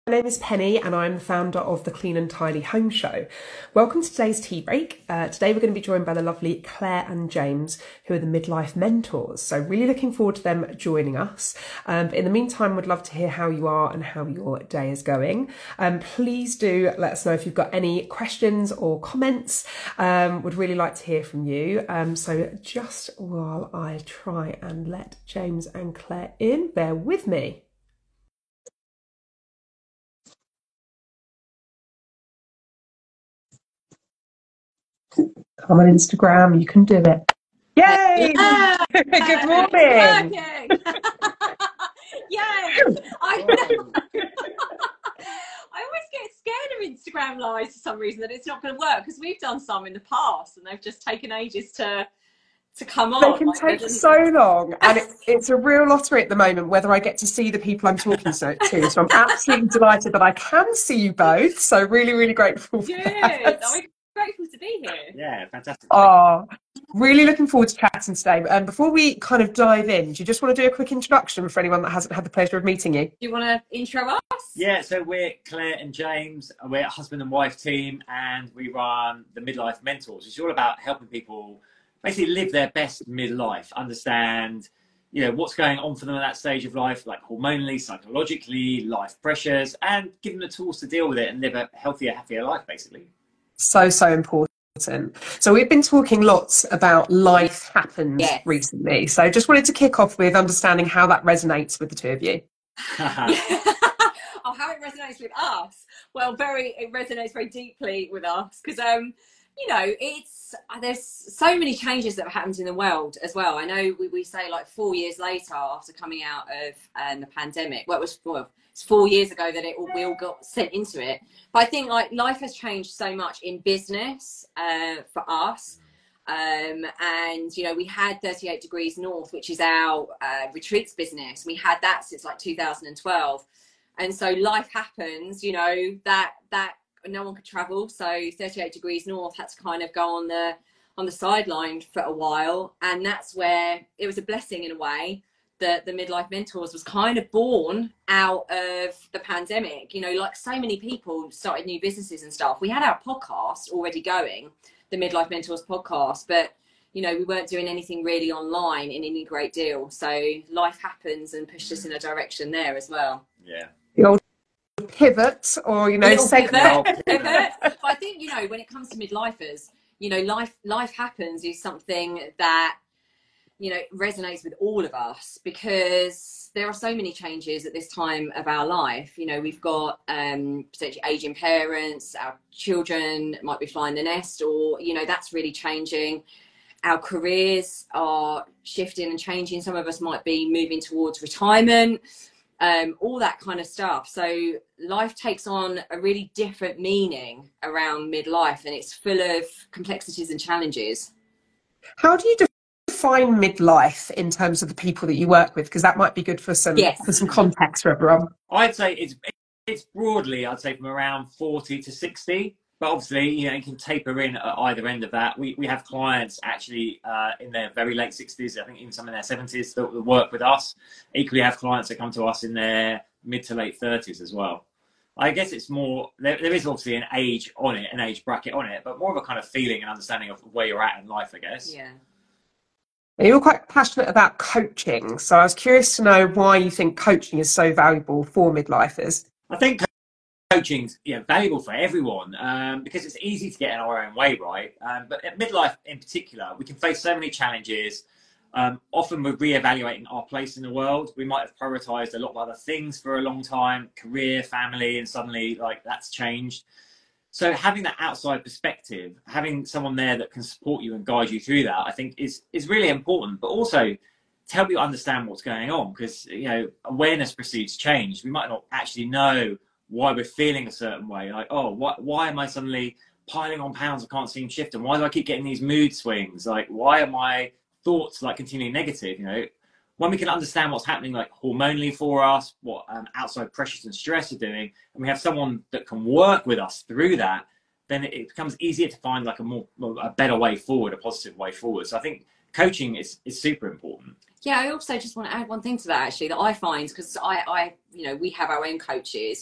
My name is Penny and I'm the founder of the Clean and Tidy Home Show. Welcome to today's tea break. Today we're going to be joined by the lovely Claire and James, who are the midlife mentors. So really looking forward to them joining us. But in the meantime, would love to hear how you are and how your day is going. Please do let us know if you've got any questions or comments. Would really like to hear from you. So just while I try and let James and Claire in, bear with me. Come on Instagram, you can do it. Yay! Yeah. Good morning. Yay! I always get scared of Instagram lives for some reason that it's not going to work, because we've done some in the past and they've just taken ages to come on. They can take so long, and it's a real lottery at the moment whether I get to see the people I'm talking to. So I'm absolutely delighted that I can see you both. So really, really grateful for Good. that. I'm grateful to be here. Yeah, fantastic. Oh, really looking forward to chatting today. Before we kind of dive in, do you just want to do a quick introduction for anyone that hasn't had the pleasure of meeting you? Do you want to intro us? Yeah, so we're Claire and James. We're a husband and wife team, and we run the Midlife Mentors, which is all about helping people basically live their best midlife, understand, what's going on for them at that stage of life, like hormonally, psychologically, life pressures, and give them the tools to deal with it and live a healthier, happier life, basically. So important. So we've been talking lots about life happens recently. So just wanted to kick off with understanding how that resonates with the two of you. Oh, how it resonates with us. Well, it resonates very deeply with us because, there's so many changes that have happened in the world as well. I know we say like 4 years later after coming out of the pandemic. It's 4 years ago that we all got sent into it. But I think like life has changed so much in business for us. And we had 38 Degrees North, which is our retreats business. We had that since like 2012. And so life happens, that no one could travel. So 38 Degrees North had to kind of go on the sideline for a while. And that's where it was a blessing in a way that the Midlife Mentors was kind of born out of the pandemic. Like so many people started new businesses and stuff. We had our podcast already going, the Midlife Mentors podcast, but we weren't doing anything really online in any great deal. So life happens and pushed us in a direction there as well. Yeah. The old pivot, or segment. Pivot. But I think when it comes to midlifers, life happens is something that resonates with all of us, because there are so many changes at this time of our life. We've got potentially aging parents, our children might be flying the nest, or that's really changing. Our careers are shifting and changing. Some of us might be moving towards retirement, all that kind of stuff. So life takes on a really different meaning around midlife, and it's full of complexities and challenges. How do you define midlife in terms of the people that you work with? Because that might be good for some context for everyone. I'd say it's broadly, from around 40 to 60. But obviously, you can taper in at either end of that. We have clients actually in their very late 60s, I think even some in their 70s that work with us. Equally have clients that come to us in their mid to late 30s as well. I guess it's more, there is obviously an age on it, an age bracket on it, but more of a kind of feeling and understanding of where you're at in life, I guess. Yeah. You're quite passionate about coaching. So I was curious to know why you think coaching is so valuable for midlifers. I think coaching's valuable for everyone because it's easy to get in our own way, right? But at midlife in particular, we can face so many challenges. Often we're reevaluating our place in the world. We might have prioritized a lot of other things for a long time, career, family, and suddenly that's changed. So having that outside perspective, having someone there that can support you and guide you through that, I think is really important, but also to help you understand what's going on, because awareness precedes change. We might not actually know why we're feeling a certain way, like, oh, why am I suddenly piling on pounds I can't seem to shift, and why do I keep getting these mood swings, like why are my thoughts continually negative? When we can understand what's happening hormonally for us, what outside pressures and stress are doing, and we have someone that can work with us through that, then it becomes easier to find a better way forward, a positive way forward. So I think coaching is super important. Yeah, I also just want to add one thing to that, actually, that I find, because we have our own coaches,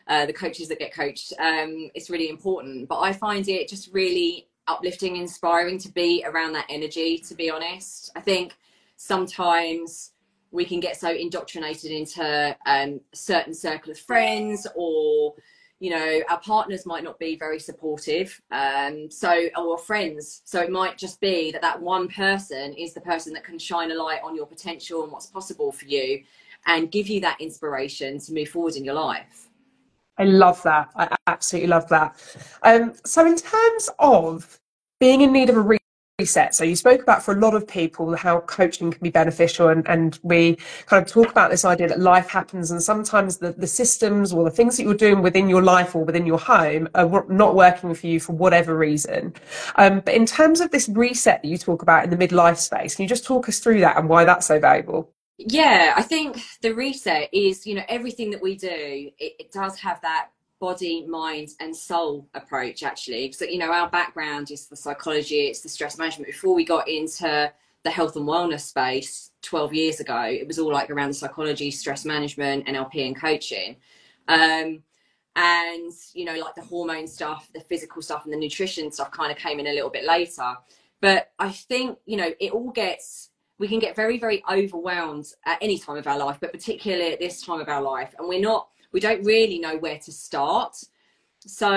the coaches that get coached. It's really important, but I find it just really uplifting, inspiring to be around that energy, to be honest. I think sometimes we can get so indoctrinated into a certain circle of friends, or our partners might not be very supportive, or friends. So it might just be that one person is the person that can shine a light on your potential and what's possible for you, and give you that inspiration to move forward in your life. I love that. I absolutely love that. So in terms of being in need of a reset, so you spoke about, for a lot of people, how coaching can be beneficial, and we kind of talk about this idea that life happens, and sometimes the systems or the things that you're doing within your life or within your home are not working for you for whatever reason. But in terms of this reset that you talk about in the midlife space, can you just talk us through that and why that's so valuable? Yeah, I think the reset is, everything that we do, it does have that body, mind and soul approach, actually. So, our background is the psychology, it's the stress management. Before we got into the health and wellness space 12 years ago, it was all like around the psychology, stress management, NLP and coaching. And, like the hormone stuff, the physical stuff and the nutrition stuff kind of came in a little bit later. But I think, we can get very, very overwhelmed at any time of our life, but particularly at this time of our life. And we don't really know where to start. So,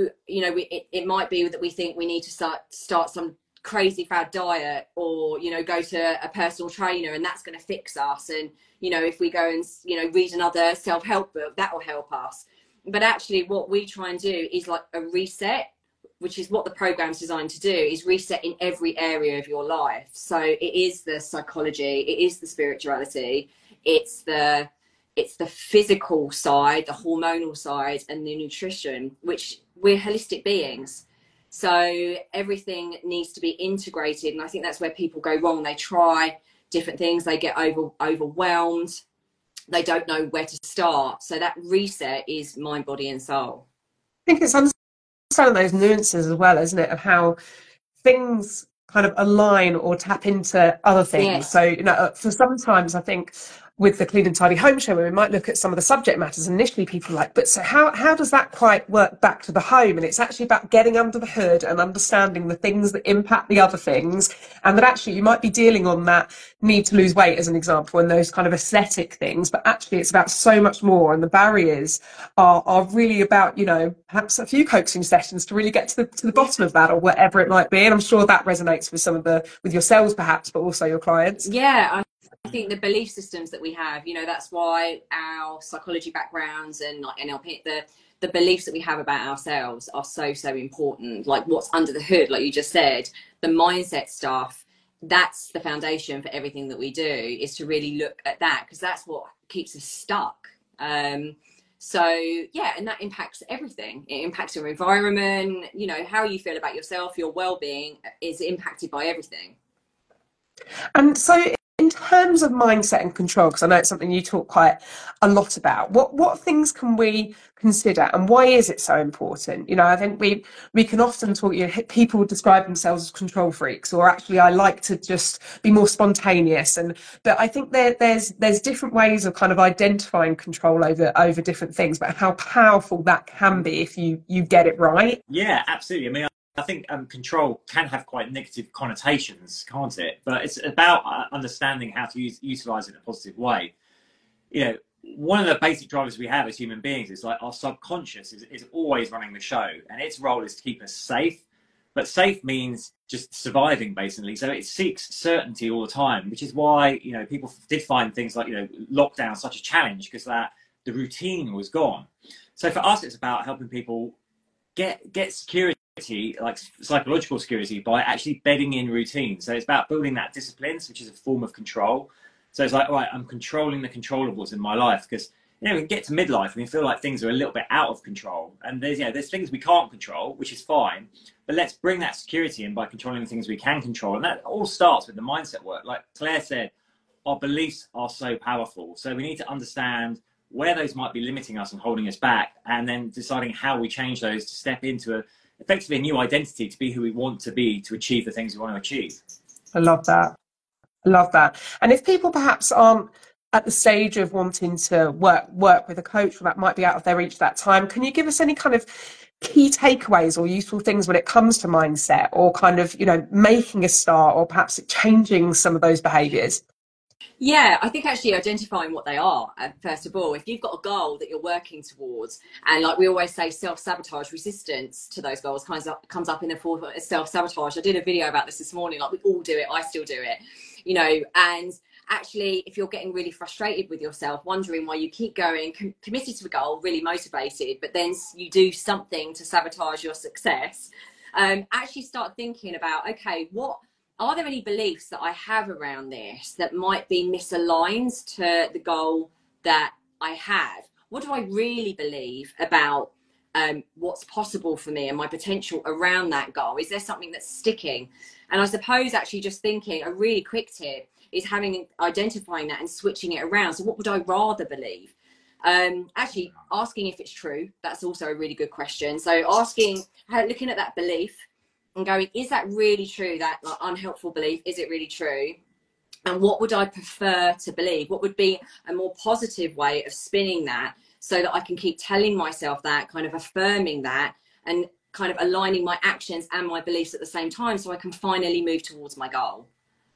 it might be that we think we need to start some crazy fad diet, or, go to a personal trainer and that's going to fix us. And, if we go and, read another self-help book, that will help us. But actually what we try and do is like a reset, which is what the program's designed to do, is reset in every area of your life. So it is the psychology, it is the spirituality, it's the physical side, the hormonal side, and the nutrition, which we're holistic beings. So everything needs to be integrated. And I think that's where people go wrong. They try different things, they get overwhelmed, they don't know where to start. So that reset is mind, body and soul. I think it's understanding those nuances as well, isn't it, of how things kind of align or tap into other things. Yes. So, for sometimes I think with the Clean and Tidy Home Show, where we might look at some of the subject matters, initially people are like, but so how does that quite work back to the home? And it's actually about getting under the hood and understanding the things that impact the other things, and that actually you might be dealing on that need to lose weight, as an example, and those kind of aesthetic things, but actually it's about so much more, and the barriers are really about, perhaps a few coaching sessions to really get to the bottom of that, or whatever it might be. And I'm sure that resonates with yourselves perhaps, but also your clients. Yeah, I think the belief systems that we have, that's why our psychology backgrounds and like NLP, the beliefs that we have about ourselves are so important. Like what's under the hood, like you just said, the mindset stuff, that's the foundation for everything that we do, is to really look at that, because that's what keeps us stuck. So yeah, and that impacts everything. It impacts your environment, how you feel about yourself, your well-being is impacted by everything. And so in terms of mindset and control, because I know it's something you talk quite a lot about, what things can we consider, and why is it so important? I think we can often talk, people describe themselves as control freaks, or actually I like to just be more spontaneous, but I think there's different ways of kind of identifying control over different things, but how powerful that can be if you get it right. Yeah, absolutely. I mean, I think control can have quite negative connotations, can't it? But it's about understanding how to utilize it in a positive way. One of the basic drivers we have as human beings is like our subconscious is always running the show, and its role is to keep us safe. But safe means just surviving, basically. So it seeks certainty all the time, which is why people did find things like lockdown such a challenge, because the routine was gone. So for us, it's about helping people get security, like psychological security, by actually bedding in routine. So it's about building that discipline, which is a form of control. So it's like, all right, I'm controlling the controllables in my life, because we get to midlife and we feel like things are a little bit out of control, and there's things we can't control, which is fine, but let's bring that security in by controlling the things we can control. And that all starts with the mindset work. Like Claire said, our beliefs are so powerful, so we need to understand where those might be limiting us and holding us back, and then deciding how we change those to step into effectively a new identity, to be who we want to be, to achieve the things we want to achieve. I love that. And if people perhaps aren't at the stage of wanting to work with a coach, or that might be out of their reach at that time, can you give us any kind of key takeaways or useful things when it comes to mindset, or kind of, making a start, or perhaps changing some of those behaviours? Yeah, I think actually identifying what they are, first of all. If you've got a goal that you're working towards, and like we always say, self-sabotage, resistance to those goals comes up in the form of self-sabotage. I did a video about this morning, like we all do it, I still do it, and actually if you're getting really frustrated with yourself, wondering why you keep going, committed to a goal, really motivated, but then you do something to sabotage your success, actually start thinking about, okay, are there any beliefs that I have around this that might be misaligned to the goal that I have? What do I really believe about what's possible for me and my potential around that goal? Is there something that's sticking? And I suppose actually just thinking, a really quick tip is identifying that and switching it around. So what would I rather believe? Actually asking if it's true. That's also a really good question. So looking at that belief and going, is that really true? That like unhelpful belief, is it really true? And what would I prefer to believe? What would be a more positive way of spinning that, so that I can keep telling myself that, kind of affirming that, and kind of aligning my actions and my beliefs at the same time, so I can finally move towards my goal.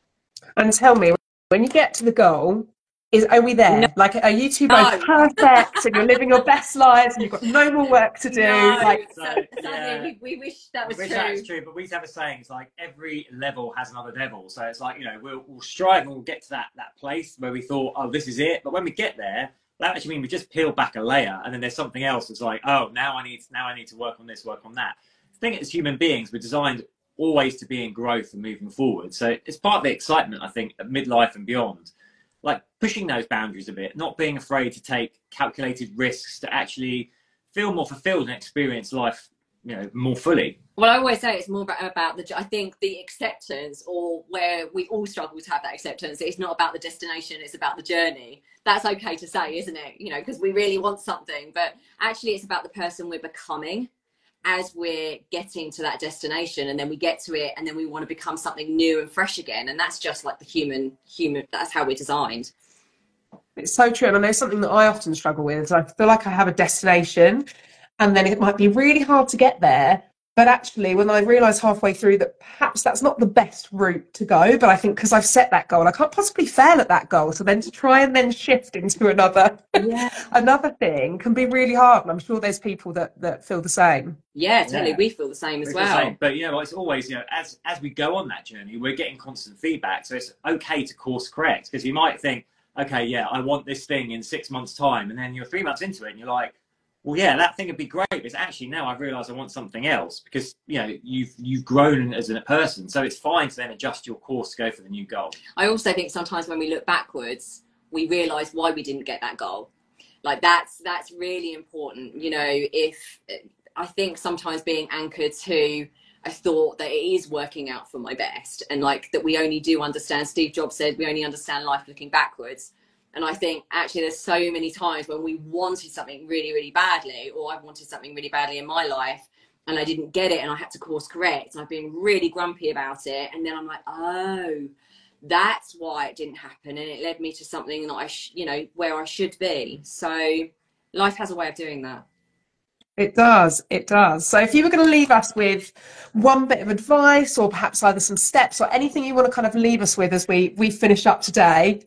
And tell me, when you get to the goal, are we there? No. Like, are you two both perfect and you're living your best lives and you've got no more work to do? No, yeah. we wish that was true. That's true, but we used to have a saying, it's like every level has another devil. So it's like, we'll strive and we'll get to that place where we thought, oh, this is it. But when we get there, that actually means we just peel back a layer, and then there's something else that's like, oh, now I need to work on this, work on that. The thing is, human beings, we're designed always to be in growth and moving forward. So it's part of the excitement, I think, at midlife and beyond. Like pushing those boundaries a bit, not being afraid to take calculated risks to actually feel more fulfilled and experience life, more fully. Well, I always say it's more about I think the acceptance, or where we all struggle to have that acceptance. It's not about the destination, it's about the journey. That's okay to say, isn't it? Because we really want something, but actually it's about the person we're becoming as we're getting to that destination, and then we get to it and then we want to become something new and fresh again. And that's just like the human, that's how we're designed. It's so true. And I know something that I often struggle with is I feel like I have a destination, and then it might be really hard to get there. But actually, when I realise halfway through that perhaps that's not the best route to go, but I think because I've set that goal, I can't possibly fail at that goal. So then to try and then shift into another thing can be really hard. And I'm sure there's people that feel the same. Yeah, totally. We feel the same as well. But it's always, as we go on that journey, we're getting constant feedback. So it's okay to course correct, because you might think, okay, yeah, I want this thing in 6 months' time. And then you're 3 months into it and you're like, well, yeah, that thing would be great. But actually now I've realised I want something else, because, you've grown as a person. So it's fine to then adjust your course to go for the new goal. I also think sometimes when we look backwards, we realise why we didn't get that goal. Like that's really important. I think sometimes being anchored to a thought that it is working out for my best, and like that we only do understand, Steve Jobs said, we only understand life looking backwards. And I think actually there's so many times when we wanted something really, really badly, or I wanted something really badly in my life and I didn't get it and I had to course correct, and I've been really grumpy about it. And then I'm like, oh, that's why it didn't happen. And it led me to something that where I should be. So life has a way of doing that. It does. So if you were going to leave us with one bit of advice, or perhaps either some steps or anything you want to kind of leave us with as we finish up today.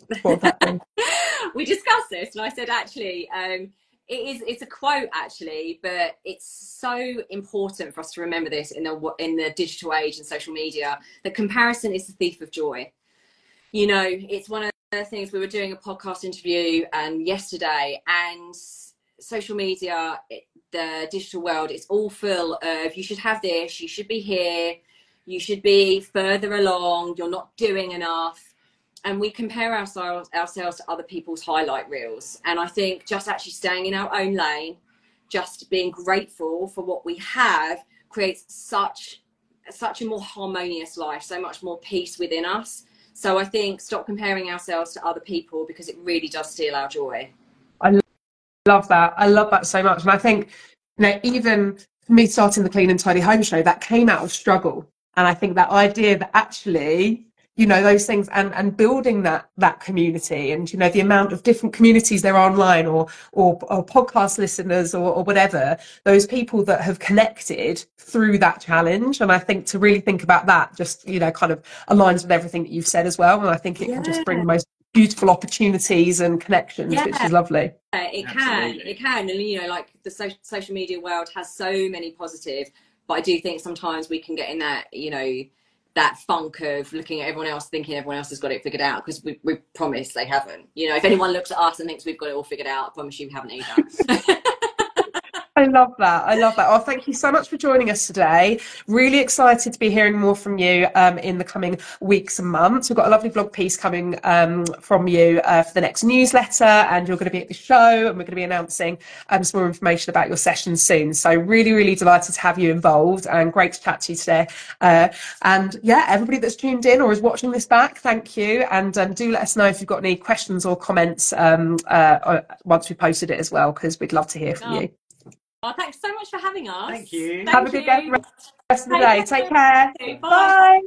We discussed this, and I said, actually, it's a quote actually, but it's so important for us to remember this in the digital age and social media, that comparison is the thief of joy. It's one of the things. We were doing a podcast interview yesterday, and social media, the digital world, it's all full of, you should have this, you should be here, you should be further along, you're not doing enough. And we compare ourselves to other people's highlight reels. And I think just actually staying in our own lane, just being grateful for what we have, creates such a more harmonious life, so much more peace within us. So I think stop comparing ourselves to other people, because it really does steal our joy. Love that. I love that so much. And I think, even for me starting the Clean and Tidy Home Show, that came out of struggle. And I think that idea that actually you know, those things, and building that community, and, you know, the amount of different communities there are online, or podcast listeners, or whatever, those people that have connected through that challenge. And I think to really think about that, just, you know, kind of aligns with everything that you've said as well. And I think it can just bring the most beautiful opportunities and connections, which is lovely. It can, and, you know, like the social media world has so many positive, but I do think sometimes we can get in that, you know, that funk of looking at everyone else, thinking everyone else has got it figured out, because we promise they haven't. You know, if anyone looks at us and thinks we've got it all figured out, I promise you we haven't either. I love that. Oh, thank you so much for joining us today. Really excited to be hearing more from you in the coming weeks and months. We've got a lovely blog piece coming from you for the next newsletter, and you're going to be at the show, and we're going to be announcing some more information about your sessions soon. So really delighted to have you involved, and great to chat to you today. And yeah, everybody that's tuned in or is watching this back, thank you. And do let us know if you've got any questions or comments once we posted it as well, because we'd love to hear from you. Oh, thanks so much for having us. Thank you. Have a good rest of the day. Take care. Bye.